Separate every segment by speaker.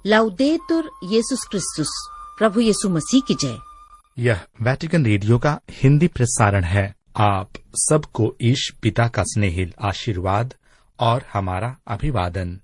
Speaker 1: लाउदेतुर येशुस क्रिस्तुस, प्रभु यीशु मसीह की जय।
Speaker 2: यह वेटिकन रेडियो का हिंदी प्रसारण है। आप सबको ईश पिता का स्नेहिल आशीर्वाद और हमारा अभिवादन।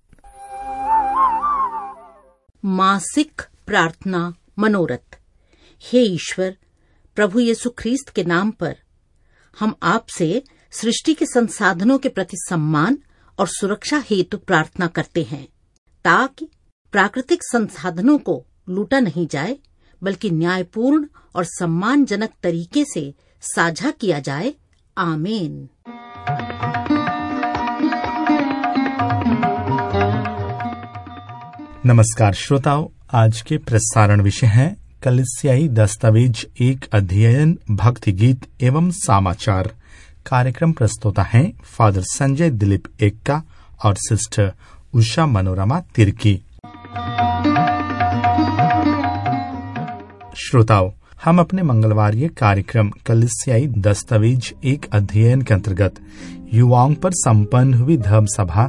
Speaker 1: मासिक प्रार्थना मनोरथ। हे ईश्वर, प्रभु यीशु ख्रीस्त के नाम पर हम आपसे सृष्टि के संसाधनों के प्रति सम्मान और सुरक्षा हेतु प्रार्थना करते हैं, ताकि प्राकृतिक संसाधनों को लूटा नहीं जाए, बल्कि न्यायपूर्ण और सम्मानजनक तरीके से साझा किया जाए। आमीन।
Speaker 2: नमस्कार श्रोताओ, आज के प्रसारण विषय है कलीसियाई दस्तावेज 1 अध्ययन, भक्ति गीत एवं समाचार। कार्यक्रम प्रस्तुता है फादर संजय दिलीप एक्का और सिस्टर उषा मनोरमा तिर्की। श्रोताओ, हम अपने मंगलवारीय कार्यक्रम कलीसियाई दस्तावेज 1 अध्ययन के अंतर्गत युवाओं पर संपन्न हुई धर्म सभा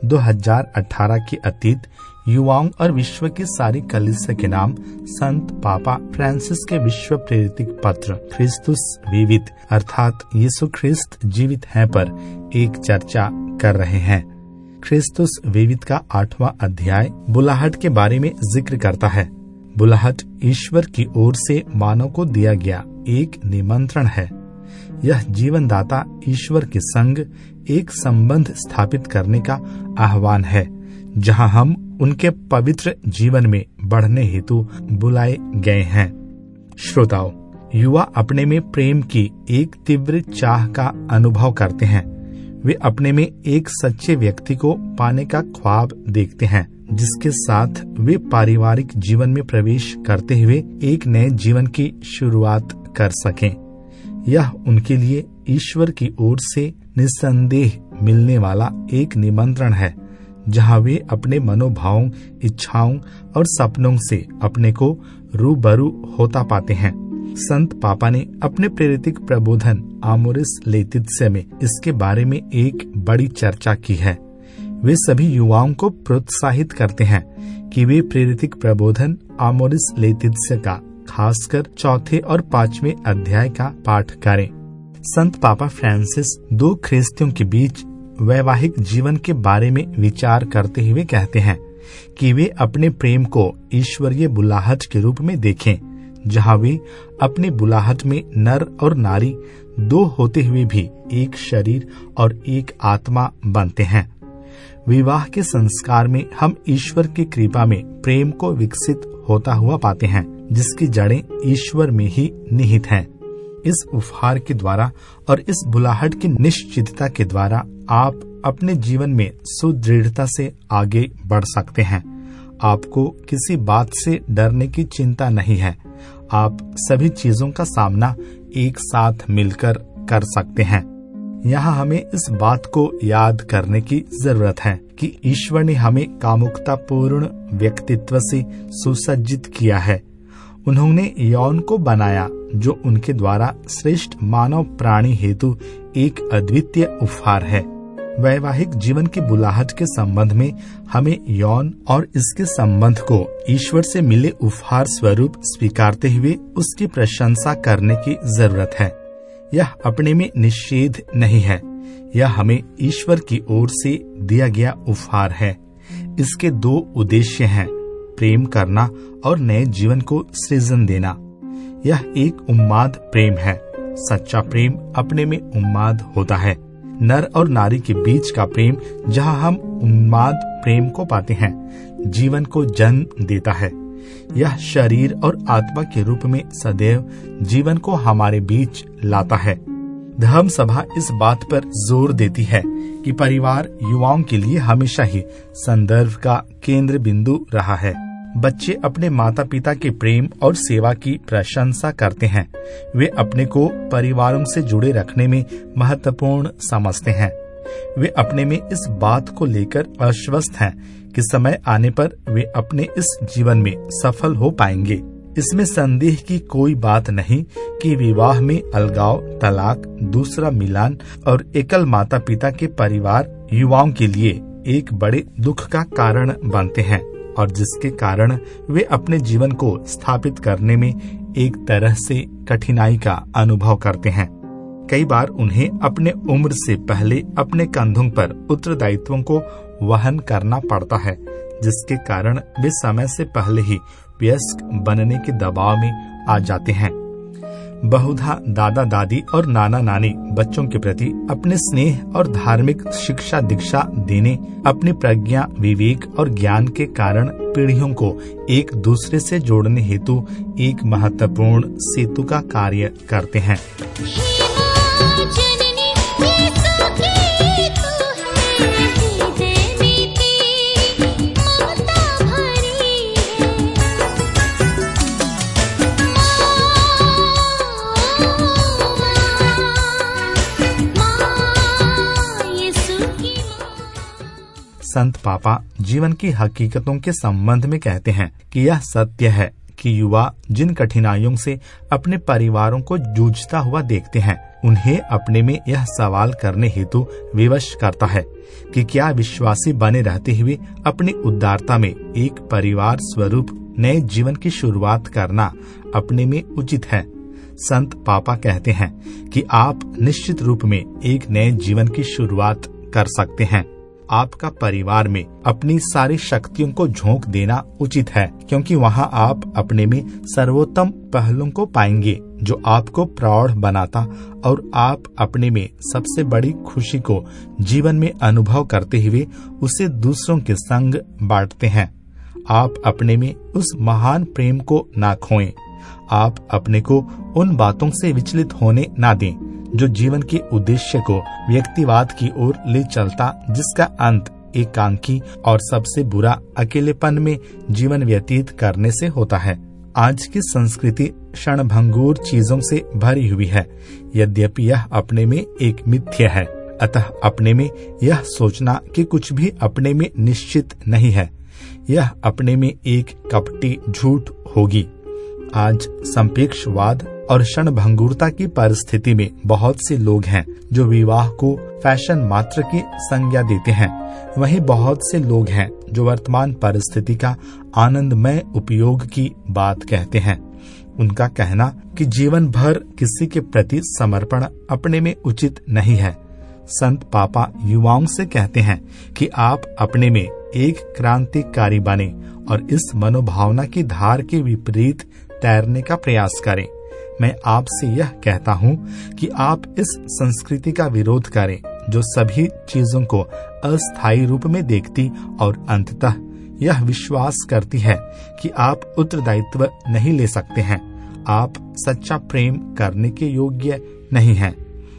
Speaker 2: 2018 के अतीत युवाओं और विश्व की सारी कलीसिया के नाम संत पापा फ्रांसिस के विश्व प्रेरित पत्र क्रिस्तुस विवित अर्थात यीशु ख्रिस्त जीवित है पर एक चर्चा कर रहे हैं। क्रिस्तुस विवित का 8वां अध्याय बुलाहट के बारे में जिक्र करता है। बुलाहट ईश्वर की ओर से मानव को दिया गया एक निमंत्रण है। यह जीवनदाता ईश्वर के संग एक संबंध स्थापित करने का आह्वान है, जहां हम उनके पवित्र जीवन में बढ़ने हेतु बुलाए गए हैं। श्रोताओ, युवा अपने में प्रेम की एक तीव्र चाह का अनुभव करते हैं। वे अपने में एक सच्चे व्यक्ति को पाने का ख्वाब देखते हैं, जिसके साथ वे पारिवारिक जीवन में प्रवेश करते हुए एक नए जीवन की शुरुआत कर सकें। यह उनके लिए ईश्वर की ओर से निस्संदेह मिलने वाला एक निमंत्रण है, जहां वे अपने मनोभावों, इच्छाओं और सपनों से अपने को रूबरू होता पाते हैं। संत पापा ने अपने प्रेरित प्रबोधन आमोरिस लेतित्स्य में इसके बारे में एक बड़ी चर्चा की है। वे सभी युवाओं को प्रोत्साहित करते हैं कि वे प्रेरित प्रबोधन आमोरिस लेतित्स्य का खासकर 4 और 5वें अध्याय का पाठ करें। संत पापा फ्रांसिस 2 ख्रिस्तियों के बीच वैवाहिक जीवन के बारे में विचार करते हुए कहते हैं कि वे अपने प्रेम को ईश्वरीय बुलाहट के रूप में देखें, जहां वे अपने बुलाहट में नर और नारी 2 होते हुए भी एक शरीर और एक आत्मा बनते हैं। विवाह के संस्कार में हम ईश्वर की कृपा में प्रेम को विकसित होता हुआ पाते हैं, जिसकी जड़ें ईश्वर में ही निहित हैं। इस उपहार के द्वारा और इस बुलाहट की निश्चितता के द्वारा आप अपने जीवन में सुदृढ़ता से आगे बढ़ सकते हैं। आपको किसी बात से डरने की चिंता नहीं है। आप सभी चीजों का सामना एक साथ मिलकर कर सकते हैं। यहाँ हमें इस बात को याद करने की जरूरत है कि ईश्वर ने हमें कामुकतापूर्ण व्यक्तित्व से सुसज्जित किया है। उन्होंने यौन को बनाया, जो उनके द्वारा श्रेष्ठ मानव प्राणी हेतु एक अद्वितीय उपहार है। वैवाहिक जीवन की बुलाहट के संबंध में हमें यौन और इसके संबंध को ईश्वर से मिले उपहार स्वरूप स्वीकारते हुए उसकी प्रशंसा करने की जरूरत है। यह अपने में निषेध नहीं है, यह हमें ईश्वर की ओर से दिया गया उपहार है। इसके 2 उद्देश्य हैं, प्रेम करना और नए जीवन को सृजन देना। यह एक उन्माद प्रेम है। सच्चा प्रेम अपने में उन्माद होता है। नर और नारी के बीच का प्रेम, जहां हम उन्माद प्रेम को पाते हैं, जीवन को जन्म देता है। यह शरीर और आत्मा के रूप में सदैव जीवन को हमारे बीच लाता है। धर्म सभा इस बात पर जोर देती है कि परिवार युवाओं के लिए हमेशा ही संदर्भ का केंद्र बिंदु रहा है। बच्चे अपने माता पिता के प्रेम और सेवा की प्रशंसा करते हैं। वे अपने को परिवारों से जुड़े रखने में महत्वपूर्ण समझते हैं। वे अपने में इस बात को लेकर आश्वस्त हैं कि समय आने पर वे अपने इस जीवन में सफल हो पाएंगे। इसमें संदेह की कोई बात नहीं कि विवाह में अलगाव, तलाक, दूसरा मिलान और एकल माता पिता के परिवार युवाओं के लिए एक बड़े दुख का कारण बनते हैं। और जिसके कारण वे अपने जीवन को स्थापित करने में एक तरह से कठिनाई का अनुभव करते हैं। कई बार उन्हें अपने उम्र से पहले अपने कंधों पर उत्तरदायित्वों को वहन करना पड़ता है, जिसके कारण वे समय से पहले ही वयस्क बनने के दबाव में आ जाते हैं। बहुधा दादा दादी और नाना नानी बच्चों के प्रति अपने स्नेह और धार्मिक शिक्षा दीक्षा देने, अपनी प्रज्ञा, विवेक और ज्ञान के कारण पीढ़ियों को एक दूसरे से जोड़ने हेतु एक महत्वपूर्ण सेतु का कार्य करते हैं। संत पापा जीवन की हकीकतों के संबंध में कहते हैं कि यह सत्य है कि युवा जिन कठिनाइयों से अपने परिवारों को जूझता हुआ देखते हैं, उन्हें अपने में यह सवाल करने हेतु विवश करता है कि क्या विश्वासी बने रहते हुए अपनी उदारता में एक परिवार स्वरूप नए जीवन की शुरुआत करना अपने में उचित है। संत पापा कहते हैं कि आप निश्चित रूप में एक नए जीवन की शुरुआत कर सकते हैं। आपका परिवार में अपनी सारी शक्तियों को झोंक देना उचित है, क्योंकि वहां आप अपने में सर्वोत्तम पहलुओं को पाएंगे जो आपको प्रौढ़ बनाता और आप अपने में सबसे बड़ी खुशी को जीवन में अनुभव करते हुए उसे दूसरों के संग बांटते हैं। आप अपने में उस महान प्रेम को ना खोएं। आप अपने को उन बातों से विचलित होने ना दें जो जीवन के उद्देश्य को व्यक्तिवाद की ओर ले चलता, जिसका अंत एकांकी और सबसे बुरा अकेलेपन में जीवन व्यतीत करने से होता है। आज की संस्कृति क्षणभंगुर चीजों से भरी हुई है, यद्यपि यह अपने में एक मिथ्या है। अतः अपने में यह सोचना कि कुछ भी अपने में निश्चित नहीं है, यह अपने में एक कपटी झूठ होगी। आज संपेक्षवाद और क्षणभंगुरता की परिस्थिति में बहुत से लोग हैं जो विवाह को फैशन मात्र की संज्ञा देते हैं। वहीं बहुत से लोग हैं जो वर्तमान परिस्थिति का आनंदमय उपयोग की बात कहते हैं। उनका कहना कि जीवन भर किसी के प्रति समर्पण अपने में उचित नहीं है। संत पापा युवाओं से कहते हैं कि आप अपने में एक क्रांतिकारी बने और इस मनोभावना की धार के विपरीत तैरने का प्रयास करें। मैं आपसे यह कहता हूँ कि आप इस संस्कृति का विरोध करें जो सभी चीजों को अस्थायी रूप में देखती और अंततः यह विश्वास करती है कि आप उत्तरदायित्व नहीं ले सकते हैं, आप सच्चा प्रेम करने के योग्य नहीं हैं।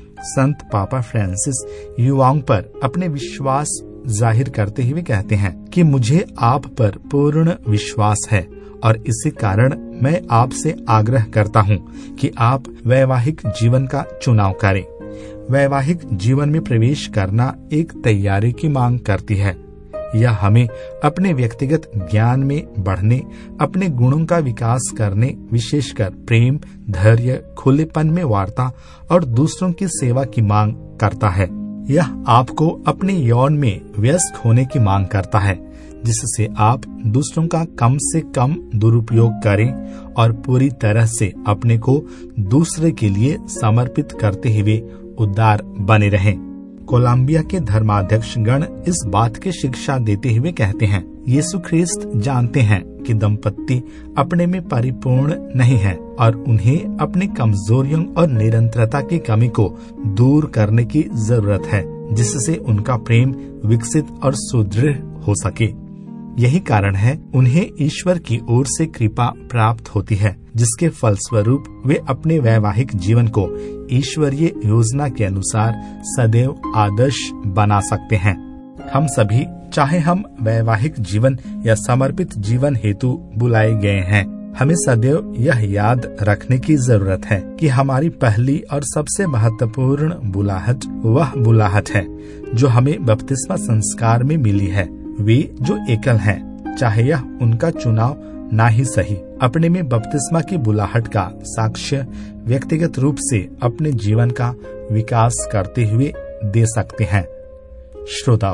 Speaker 2: संत पापा फ्रांसिस युवाओं पर अपने विश्वास जाहिर करते हुए कहते हैं कि मुझे आप पर पूर्ण विश्वास है और इसी कारण मैं आपसे आग्रह करता हूँ कि आप वैवाहिक जीवन का चुनाव करें। वैवाहिक जीवन में प्रवेश करना एक तैयारी की मांग करती है। यह हमें अपने व्यक्तिगत ज्ञान में बढ़ने, अपने गुणों का विकास करने, विशेषकर प्रेम, धैर्य, खुलेपन में वार्ता और दूसरों की सेवा की मांग करता है। यह आपको अपने यौन में व्यस्त होने की मांग करता है, जिससे आप दूसरों का कम से कम दुरुपयोग करें और पूरी तरह से अपने को दूसरे के लिए समर्पित करते हुए उदार बने रहें। कोलंबिया के धर्माध्यक्ष गण इस बात की शिक्षा देते हुए कहते हैं, यीशु ख्रिस्त जानते हैं कि दंपत्ति अपने में परिपूर्ण नहीं है और उन्हें अपनी कमजोरियों और निरंतरता की कमी को दूर करने की जरूरत है, जिससे उनका प्रेम विकसित और सुदृढ़ हो सके। यही कारण है उन्हें ईश्वर की ओर से कृपा प्राप्त होती है, जिसके फलस्वरूप वे अपने वैवाहिक जीवन को ईश्वरीय योजना के अनुसार सदैव आदर्श बना सकते हैं। हम सभी, चाहे हम वैवाहिक जीवन या समर्पित जीवन हेतु बुलाए गए हैं, हमें सदैव यह याद रखने की जरूरत है कि हमारी पहली और सबसे महत्वपूर्ण बुलाहट वह बुलाहट है जो हमें बपतिस्मा संस्कार में मिली है। वे जो एकल हैं, चाहे यह उनका चुनाव ना ही सही, अपने में बपतिस्मा की बुलाहट का साक्ष्य व्यक्तिगत रूप से अपने जीवन का विकास करते हुए दे सकते हैं। श्रोताओ,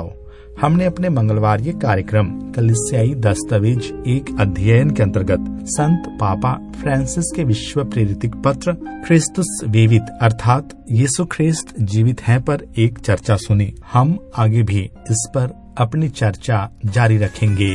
Speaker 2: हमने अपने मंगलवार ये कार्यक्रम कलीसियाई दस्तावेज एक अध्ययन के अंतर्गत संत पापा फ्रांसिस के विश्व प्रेरित पत्र क्रिस्तुस विवित अर्थात यीशु ख्रिस्त जीवित हैं पर एक चर्चा सुनी। हम आगे भी इस पर अपनी चर्चा जारी रखेंगे।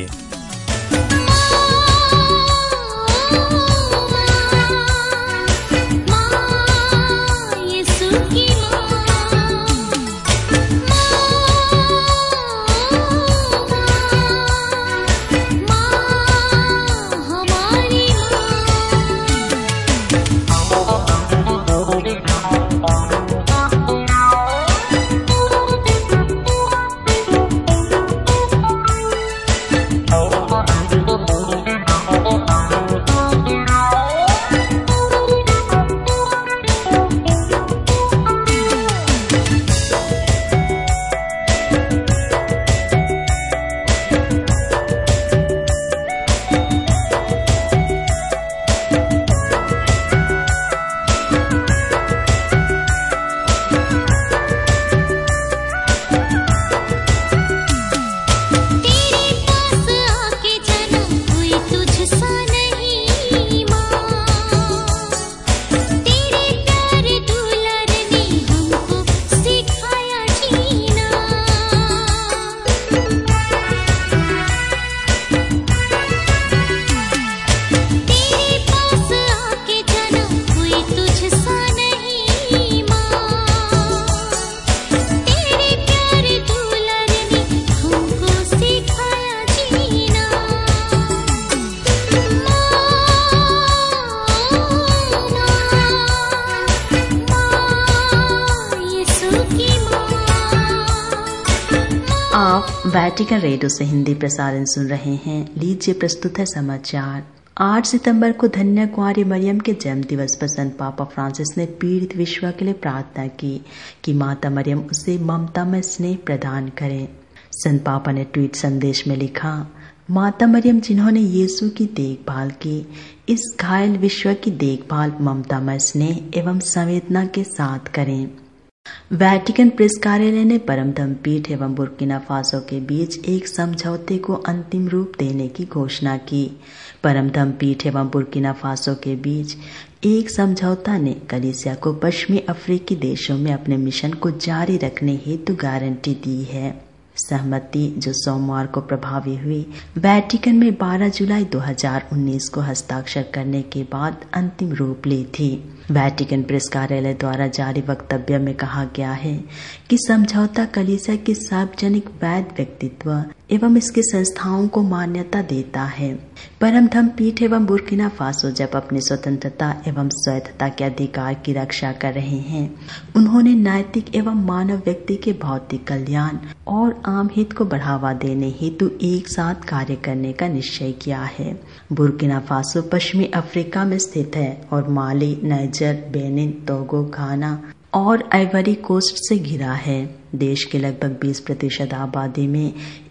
Speaker 3: वेटिकन रेडियो से हिंदी प्रसारण सुन रहे हैं। लीजिए प्रस्तुत है समाचार। 8 सितंबर को धन्य कुंवारी मरियम के जन्म दिवस पर संत पापा फ्रांसिस ने पीड़ित विश्व के लिए प्रार्थना की कि माता मरियम उसे ममता में स्नेह प्रदान करें। संत पापा ने ट्वीट संदेश में लिखा, माता मरियम जिन्होंने यीशु की देखभाल की, इस घायल विश्व की देखभाल ममता में स्नेह एवं संवेदना के साथ करें। वेटिकन प्रेस कार्यालय ने परम धर्म पीठ एवं बुर्किना फासो के बीच एक समझौते को अंतिम रूप देने की घोषणा की। परम धर्म पीठ एवं बुर्किना फासो के बीच एक समझौता ने कलीसिया को पश्चिमी अफ्रीकी देशों में अपने मिशन को जारी रखने हेतु गारंटी दी है। सहमति जो सोमवार को प्रभावी हुई, वेटिकन में 12 जुलाई 2019 को हस्ताक्षर करने के बाद अंतिम रूप ली थी। वेटिकन प्रेस कार्यालय द्वारा जारी वक्तव्य में कहा गया है कि समझौता कलीसिया के सार्वजनिक वैध व्यक्तित्व एवं इसके संस्थाओं को मान्यता देता है। परम धर्म पीठ एवं बुर्किना फासो जब अपनी स्वतंत्रता एवं स्वायत्तता के अधिकार की रक्षा कर रहे हैं, उन्होंने नैतिक एवं मानव व्यक्ति के भौतिक कल्याण और आम हित को बढ़ावा देने हेतु एक साथ कार्य करने का निश्चय किया है। बुर्किना फासो पश्चिमी अफ्रीका में स्थित है और Mali, Niger, Benin, Togo, Ghana और आइवरी कोस्ट से घिरा है। देश के लगभग 20% आबादी में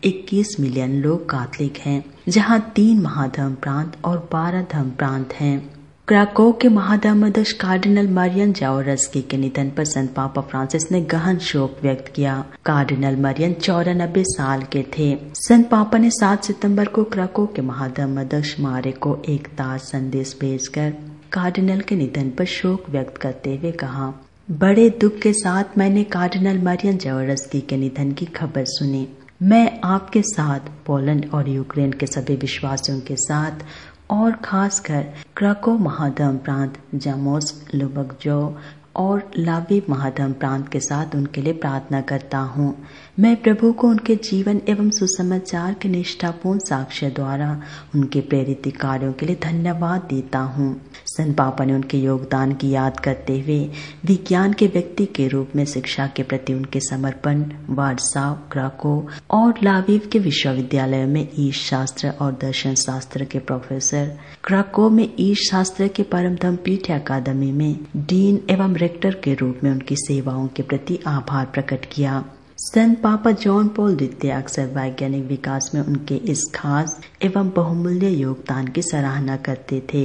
Speaker 3: 21 मिलियन लोग कैथोलिक हैं, जहां 3 महाधर्म प्रांत और 12 धर्म प्रांत हैं। क्राको के महाधर्माध्यक्ष कार्डिनल मरियन जाओरस्की के निधन पर संत पापा फ्रांसिस ने गहन शोक व्यक्त किया। कार्डिनल मरियन 94 साल के थे। संत पापा ने 7 सितंबर को क्राको के महाधर्माध्यक्ष मारे को एक तार संदेश भेजकर कार्डिनल के निधन पर शोक व्यक्त करते हुए कहा, बड़े दुख के साथ मैंने कार्डिनल मरियन जाओरस्की के निधन की खबर सुनी। मैं आपके साथ पोलैंड और यूक्रेन के सभी विश्वासियों के साथ और खासकर क्राको महाधर्म प्रांत, जामोस्क, लुबकजो और लाविव महाधर्म प्रांत के साथ उनके लिए प्रार्थना करता हूँ। मैं प्रभु को उनके जीवन एवं सुसमाचार के निष्ठापूर्ण साक्ष्य द्वारा उनके प्रेरित कार्यों के लिए धन्यवाद देता हूँ। संत पापा ने उनके योगदान की याद करते हुए विज्ञान के व्यक्ति के रूप में शिक्षा के प्रति उनके समर्पण, वार्साव, क्राको और लाविव के विश्वविद्यालयों में ईश शास्त्र और दर्शन शास्त्र के प्रोफेसर, क्राको में ईश शास्त्र के परम धर्म पीठ अकादमी में डीन एवं रेक्टर के रूप में उनकी सेवाओं के प्रति आभार प्रकट किया। संत पापा जॉन पॉल द्वितीय अक्सर वैज्ञानिक विकास में उनके इस खास एवं बहुमूल्य योगदान की सराहना करते थे।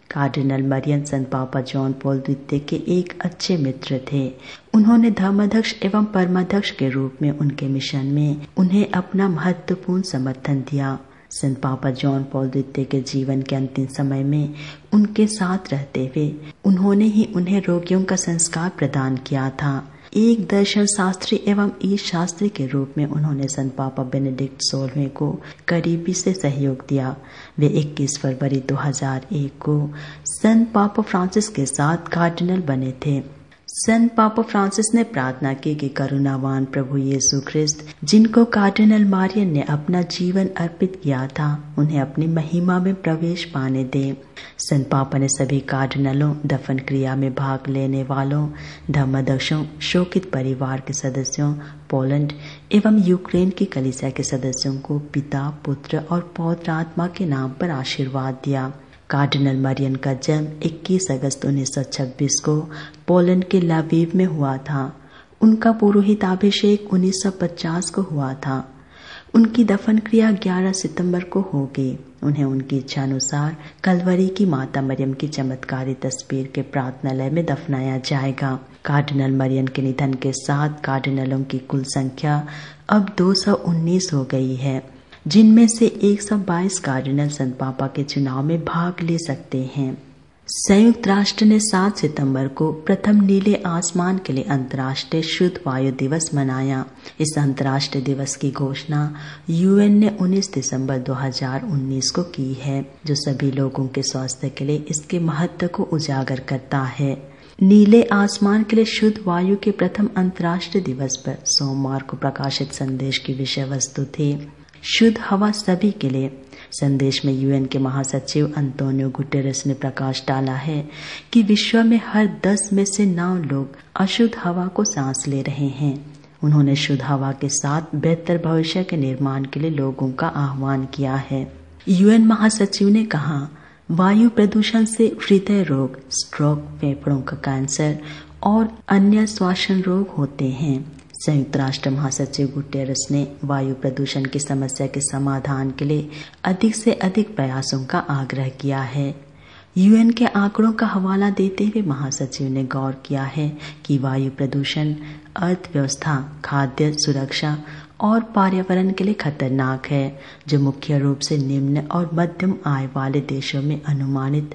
Speaker 3: कार्डिनल मरियन संत पापा जॉन पॉल द्वितीय के एक अच्छे मित्र थे। उन्होंने धर्माध्यक्ष एवं परमाध्यक्ष के रूप में उनके मिशन में उन्हें अपना महत्वपूर्ण समर्थन दिया। संत पापा जॉन पॉल द्वितीय के जीवन के अंतिम समय में उनके साथ रहते हुए उन्होंने ही उन्हें रोगियों का संस्कार प्रदान किया था। एक दर्शन शास्त्री एवं ईश शास्त्री के रूप में उन्होंने संत पापा बेनेडिक्ट 16वें को करीबी से सहयोग दिया। वे 21 फरवरी 2001 को संत पापा फ्रांसिस के साथ कार्डिनल बने थे। संत पापा फ्रांसिस ने प्रार्थना की कि करुणावान प्रभु यीशु ख्रिस्त, जिनको कार्डिनल मारियन ने अपना जीवन अर्पित किया था, उन्हें अपनी महिमा में प्रवेश पाने दे। संत पापा ने सभी कार्डिनलों, दफन क्रिया में भाग लेने वालों, धर्माध्यक्षों, शोकित परिवार के सदस्यों, पोलैंड एवं यूक्रेन की कलीसिया के सदस्यों को पिता, पुत्र और पवित्र आत्मा के नाम पर आशीर्वाद दिया। कार्डिनल मरियन का जन्म 21 अगस्त 1926 को पोलैंड के लावीव में हुआ था। उनका पुरोहिताभिषेक 1950 को हुआ था। उनकी दफन क्रिया 11 सितंबर को होगी। उन्हें उनकी इच्छा अनुसार कलवरी की माता मरियम की चमत्कारी तस्वीर के प्रार्थनालय में दफनाया जाएगा। कार्डिनल मरियन के निधन के साथ कार्डिनलों की कुल संख्या अब 219 हो गई है, जिनमें से 122 कार्डिनल संत पापा के चुनाव में भाग ले सकते हैं। संयुक्त राष्ट्र ने 7 सितंबर को प्रथम नीले आसमान के लिए अंतर्राष्ट्रीय शुद्ध वायु दिवस मनाया। इस अंतर्राष्ट्रीय दिवस की घोषणा यूएन ने 19 दिसंबर 2019 को की है, जो सभी लोगों के स्वास्थ्य के लिए इसके महत्व को उजागर करता है। नीले आसमान के लिए शुद्ध वायु के प्रथम अंतर्राष्ट्रीय दिवस पर सोमवार को प्रकाशित संदेश की विषय वस्तु थी शुद्ध हवा सभी के लिए। संदेश में यूएन के महासचिव अंतोनियो गुटेरेस ने प्रकाश डाला है कि विश्व में हर 10 में से 9 लोग अशुद्ध हवा को सांस ले रहे हैं। उन्होंने शुद्ध हवा के साथ बेहतर भविष्य के निर्माण के लिए लोगों का आह्वान किया है। यूएन महासचिव ने कहा, वायु प्रदूषण से हृदय रोग, स्ट्रोक, फेफड़ों का कैंसर और अन्य श्वसन रोग होते हैं। संयुक्त राष्ट्र महासचिव गुटेरेस ने वायु प्रदूषण की समस्या के समाधान के लिए अधिक से अधिक प्रयासों का आग्रह किया है। यूएन के आंकड़ों का हवाला देते हुए महासचिव ने गौर किया है कि वायु प्रदूषण अर्थव्यवस्था, खाद्य सुरक्षा और पर्यावरण के लिए खतरनाक है, जो मुख्य रूप से निम्न और मध्यम आय वाले देशों में अनुमानित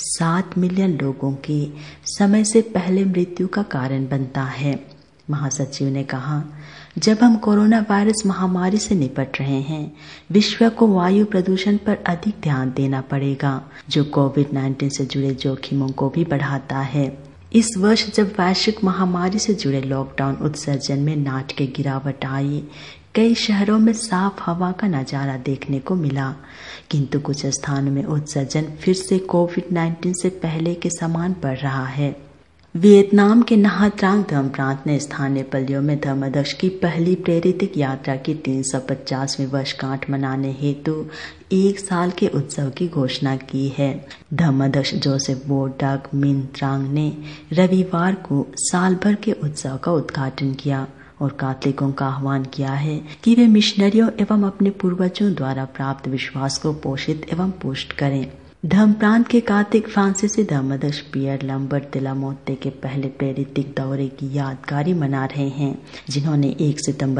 Speaker 3: 7 मिलियन लोगों की समय से पहले मृत्यु का कारण बनता है। महासचिव ने कहा, जब हम कोरोना वायरस महामारी से निपट रहे हैं, विश्व को वायु प्रदूषण पर अधिक ध्यान देना पड़ेगा, जो कोविड-19 से जुड़े जोखिमों को भी बढ़ाता है। इस वर्ष जब वैश्विक महामारी से जुड़े लॉकडाउन उत्सर्जन में नाटकीय गिरावट आई, कई शहरों में साफ हवा का नजारा देखने को मिला, किंतु कुछ स्थानों में उत्सर्जन फिर से कोविड-19 से पहले के समान बढ़ रहा है। वियतनाम के नहा त्रांग धर्म प्रांत ने स्थानीय पल्लियों में धर्माध्यक्ष की पहली प्रेरित यात्रा की 350वीं वर्षगांठ मनाने हेतु 1 साल के उत्सव की घोषणा की है। धर्माध्यक्ष जोसेफ बोर्डाक मिन त्रांग ने रविवार को साल भर के उत्सव का उद्घाटन किया और कैथोलिकों का आह्वान किया है कि वे मिशनरियों एवं अपने पूर्वजों द्वारा प्राप्त विश्वास को पोषित एवं पुष्ट करें। धर्म प्रांत के कार्तिक फ्रांसीसी धर्माध्यक्ष पियर लम्बर्ट दे ला मोत्ते के पहले प्रेरितिक दौरे की यादगारी मना रहे हैं, जिन्होंने 1 सितंबर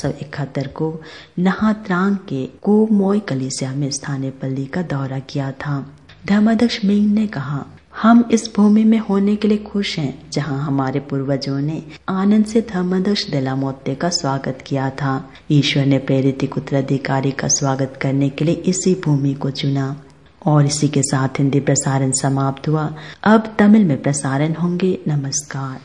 Speaker 3: 1671 को नहा त्रांग के कोमोय कलीसिया में स्थानीय पल्ली का दौरा किया था। धर्माध्यक्ष मिंग ने कहा, हम इस भूमि में होने के लिए खुश हैं, जहां हमारे पूर्वजों ने आनंद से धर्माध्यक्ष दे ला मोत्ते का स्वागत किया था। ईश्वर ने प्रेरितिक उत्तराधिकारी का स्वागत करने के लिए इसी भूमि को चुना। और इसी के साथ हिंदी प्रसारण समाप्त हुआ। अब तमिल में प्रसारण होंगे। नमस्कार।